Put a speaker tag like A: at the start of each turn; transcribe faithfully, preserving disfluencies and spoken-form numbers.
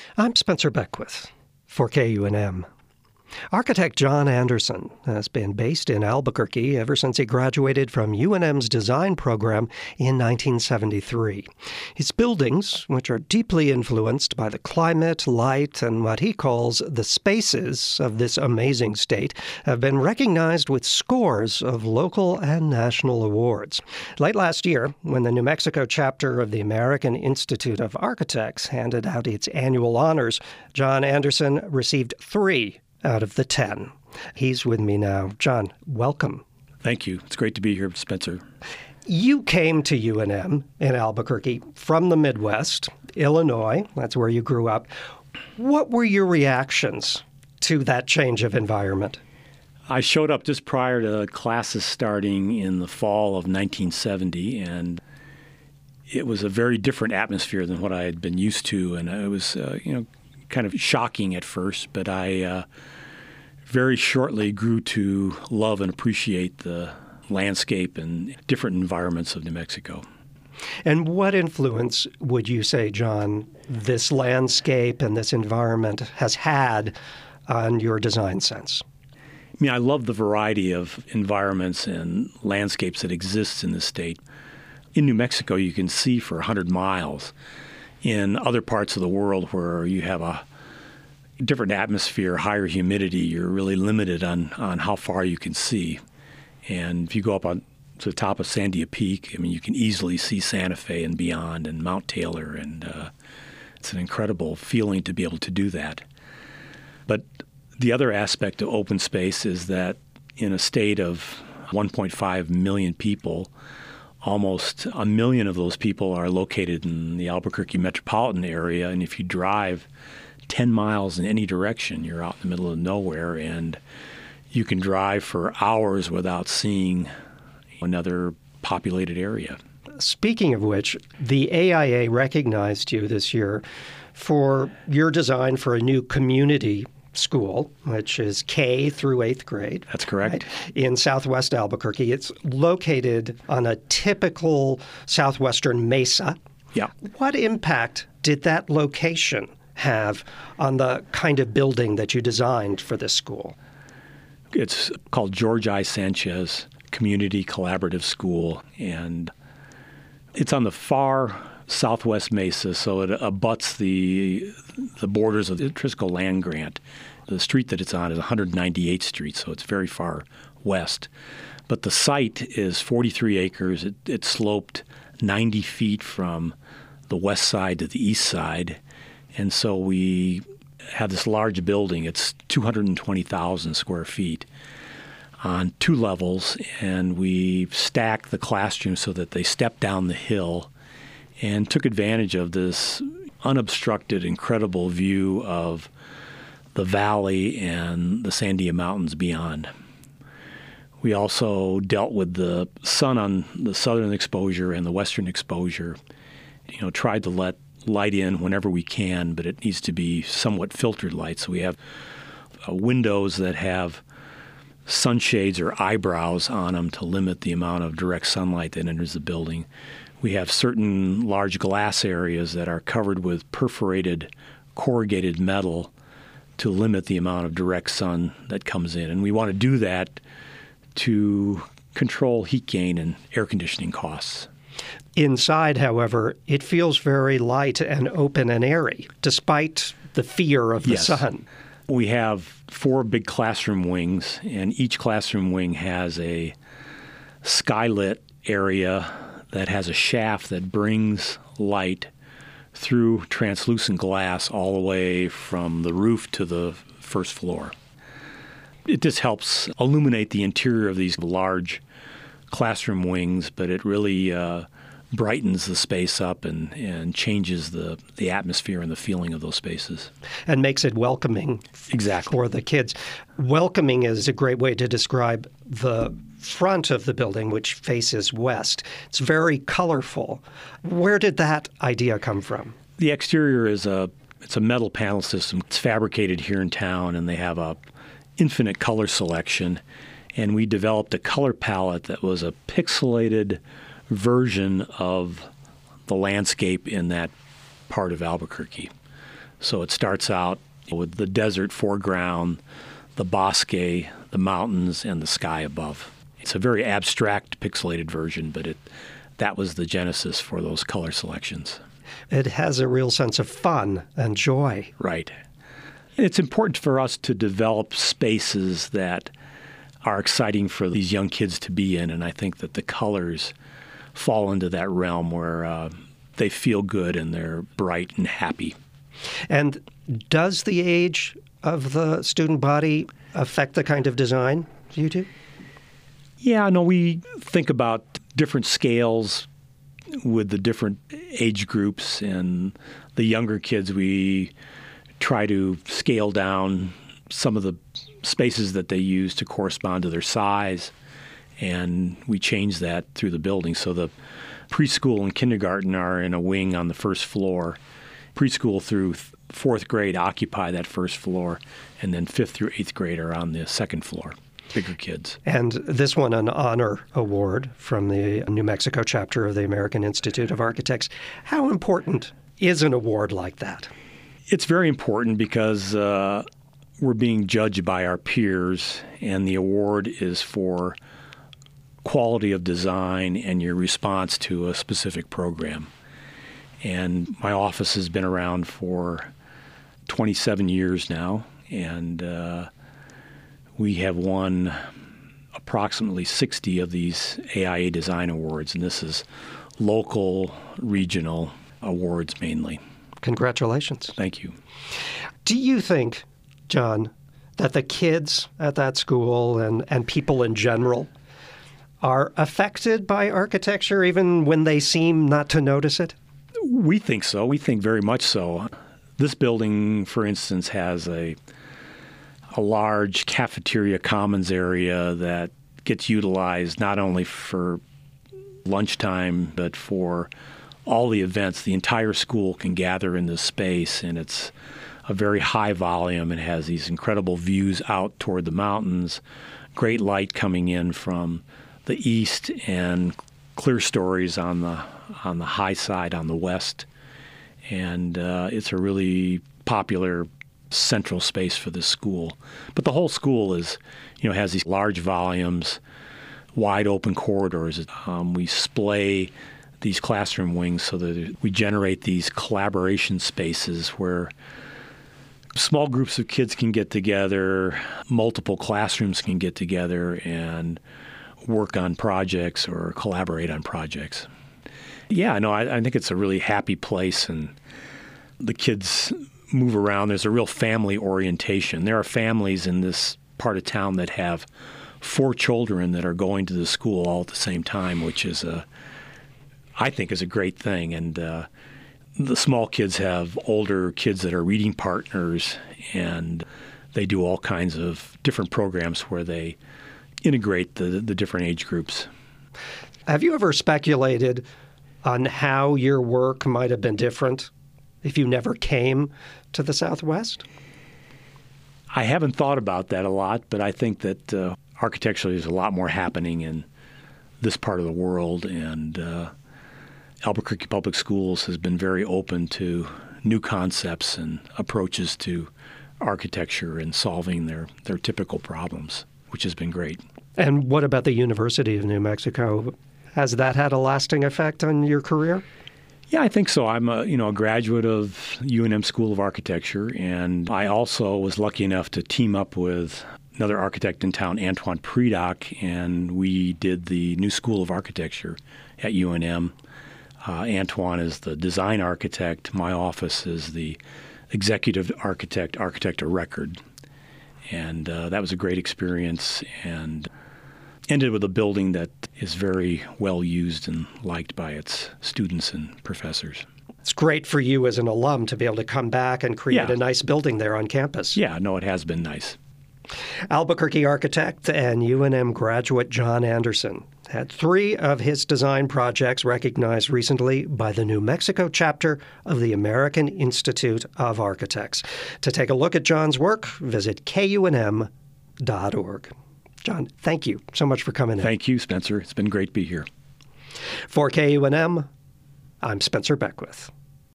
A: I'm Spencer Beckwith for K U N M. Architect John Anderson has been based in Albuquerque ever since he graduated from U N M's design program in nineteen seventy-three. His buildings, which are deeply influenced by the climate, light, and what he calls the spaces of this amazing state, have been recognized with scores of local and national awards. Late last year, when the New Mexico chapter of the American Institute of Architects handed out its annual honors, John Anderson received three out of the ten. He's with me now. John, welcome.
B: Thank you. It's great to be here, Spencer.
A: You came to U N M in Albuquerque from the Midwest, Illinois. That's where you grew up. What were your reactions to that change of environment?
B: I showed up just prior to classes starting in the fall of nineteen seventy, and it was a very different atmosphere than what I had been used to, and it was, uh, you know, kind of shocking at first, but I uh, very shortly grew to love and appreciate the landscape and different environments of New Mexico.
A: And what influence would you say, John, this landscape and this environment has had on your design sense?
B: I mean, I love the variety of environments and landscapes that exist in the state. In New Mexico, you can see for one hundred miles. In other parts of the world where you have a different atmosphere, higher humidity, you're really limited on, on how far you can see. And if you go up on to the top of Sandia Peak, I mean, you can easily see Santa Fe and beyond and Mount Taylor, and uh, it's an incredible feeling to be able to do that. But the other aspect of open space is that in a state of one point five million people, almost a million of those people are located in the Albuquerque metropolitan area, and if you drive ten miles in any direction, you're out in the middle of nowhere, and you can drive for hours without seeing another populated area.
A: Speaking of which, the A I A recognized you this year for your design for a new community school, which is K through eighth grade.
B: That's correct.
A: Right, in southwest Albuquerque. It's located on a typical southwestern mesa.
B: Yeah.
A: What impact did that location have on the kind of building that you designed for this school?
B: It's called George I. Sanchez Community Collaborative School, and it's on the far southwest mesa, so it abuts the the borders of the Trisco land grant. The street that it's on is one hundred ninety-eighth Street, so it's very far west. But the site is forty-three acres. It, it's sloped ninety feet from the west side to the east side, and so we have this large building. It's two hundred twenty thousand square feet on two levels, and we stacked the classrooms so that they step down the hill and took advantage of this unobstructed, incredible view of the valley and the Sandia Mountains beyond. We also dealt with the sun on the southern exposure and the western exposure. You know, tried to let light in whenever we can, but it needs to be somewhat filtered light. So we have uh, windows that have sunshades or eyebrows on them to limit the amount of direct sunlight that enters the building. We have certain large glass areas that are covered with perforated corrugated metal to limit the amount of direct sun that comes in. And we want to do that to control heat gain and air conditioning costs.
A: Inside, however, it feels very light and open and airy, despite the fear of the
B: yes.
A: sun.
B: We have four big classroom wings, and each classroom wing has a skylit area that has a shaft that brings light through translucent glass all the way from the roof to the first floor. It just helps illuminate the interior of these large classroom wings, but it really uh, brightens the space up and, and changes the, the atmosphere and the feeling of those spaces.
A: And makes it welcoming
B: exactly.
A: for the kids. Welcoming is a great way to describe the front of the building, which faces west. It's very colorful. Where did that idea come from?
B: The exterior is a it's a metal panel system. It's fabricated here in town, and they have a infinite color selection. And we developed a color palette that was a pixelated version of the landscape in that part of Albuquerque. So it starts out with the desert foreground, the bosque, the mountains, and the sky above. It's a very abstract, pixelated version, but it that was the genesis for those color selections.
A: It has a real sense of fun and joy.
B: Right. It's important for us to develop spaces that are exciting for these young kids to be in, and I think that the colors fall into that realm where uh, they feel good and they're bright and happy.
A: And does the age of the student body affect the kind of design you do?
B: Yeah, no, we think about different scales with the different age groups, and the younger kids, we try to scale down some of the spaces that they use to correspond to their size, and we change that through the building. So the preschool and kindergarten are in a wing on the first floor. Preschool through fourth grade occupy that first floor, and then fifth through eighth grade are on the second floor, bigger kids.
A: And this won an honor award from the New Mexico chapter of the American Institute of Architects. How important is an award like that?
B: It's very important because uh, we're being judged by our peers, and the award is for quality of design and your response to a specific program. And my office has been around for twenty-seven years now, and uh, we have won approximately sixty of these A I A Design Awards, and this is local, regional awards mainly.
A: Congratulations.
B: Thank you.
A: Do you think, John, that the kids at that school and, and people in general are affected by architecture even when they seem not to notice it?
B: We think so. We think very much so. This building, for instance, has a a large cafeteria commons area that gets utilized not only for lunchtime, but for all the events. The entire school can gather in this space, and it's a very high volume. It has these incredible views out toward the mountains, great light coming in from the east, and clear stories on the on the high side on the west. And uh, it's a really popular central space for this school. But the whole school is, you know, has these large volumes, wide open corridors. Um, we splay these classroom wings so that we generate these collaboration spaces where small groups of kids can get together, multiple classrooms can get together and work on projects or collaborate on projects. Yeah, no, I, I think it's a really happy place, and the kids move around. There's a real family orientation. There are families in this part of town that have four children that are going to the school all at the same time, which is a, I think, is a great thing. And uh, the small kids have older kids that are reading partners, and they do all kinds of different programs where they integrate the, the different age groups.
A: Have you ever speculated on how your work might have been different if you never came to the Southwest?
B: I haven't thought about that a lot, but I think that uh, architecturally there's a lot more happening in this part of the world, and uh, Albuquerque Public Schools has been very open to new concepts and approaches to architecture and solving their, their typical problems, which has been great.
A: And what about the University of New Mexico? Has that had a lasting effect on your career?
B: Yeah, I think so. I'm a, you know, a graduate of U N M School of Architecture, and I also was lucky enough to team up with another architect in town, Antoine Predock, and we did the new School of Architecture at U N M. Uh, Antoine is the design architect. My office is the executive architect, architect of record. And uh, that was a great experience, and ended with a building that is very well used and liked by its students and professors.
A: It's great for you as an alum to be able to come back and create
B: Yeah.
A: a nice building there on campus.
B: Yeah, no, it has been nice.
A: Albuquerque architect and U N M graduate John Anderson had three of his design projects recognized recently by the New Mexico chapter of the American Institute of Architects. To take a look at John's work, visit K U N M dot org. John, thank you so much for coming in.
B: Thank you, Spencer. It's been great to be here.
A: For K U N M, I'm Spencer Beckwith.